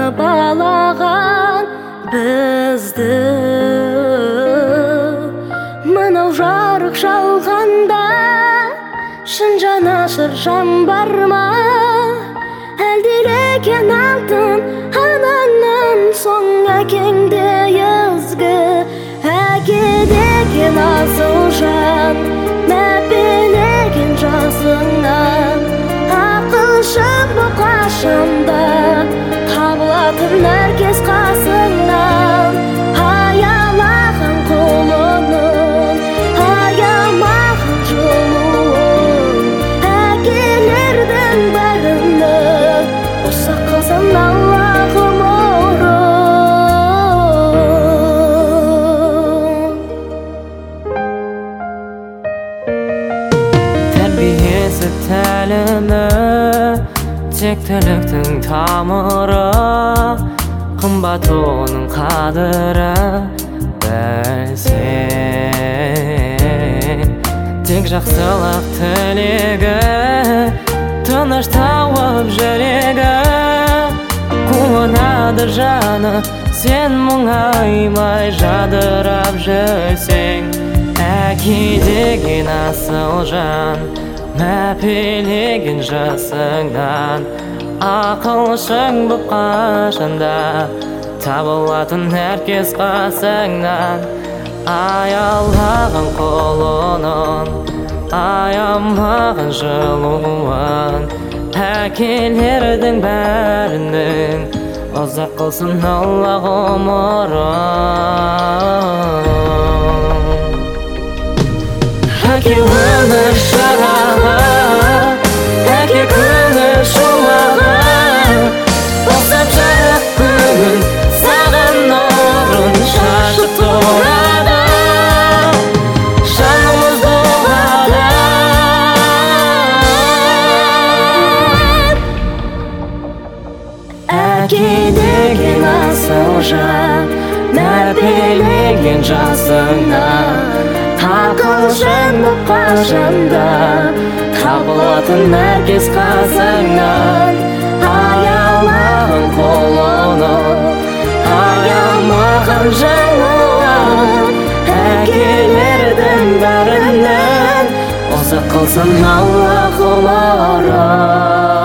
балаған бізді мынау жарық шалғанда шын жанашыр жан бар ма? Әлдилеген алтын анаңнан соң әкеңде ізгі, әке деген асыл жан мәпелеген жасыңнан, ақылшың боп қашанда табылатын әркез қасыңнан. Аялаған қолының, аямаған жолын, әкелердің бәріні ұсақ қалсан Аллахым ұрын. Тәрбиесі тәлімі тектіліктің тамыры, қымбат оның қадірі білсең. Тек жақсылық тілегі тыныш тауып жүрегі, қуанады жаны сен мұңаймай жадырап жүрсең. Әке деген асыл жан мәпелеген жасыңнан, ақылшың боп қашанда табылатын әркез қасыңнан. Аялаған қолының, аямаған жылуын, әкелердің бәрінің ұзақ қылсын Алла ғұмырын. Әке өмір шырағы, әке көңіл шуағы, босап жарық күн саған нұрын шашып тұрады, жанымыз болады. Әке деген асыл жан мәпелеген жасыңнан, ақылшың боп қашанда табылатын әркез қасыңнан. Аялаған қолының, аямаған жылуын, әкелердің бәрінен ұзақ қылсын Алла ғұмырын.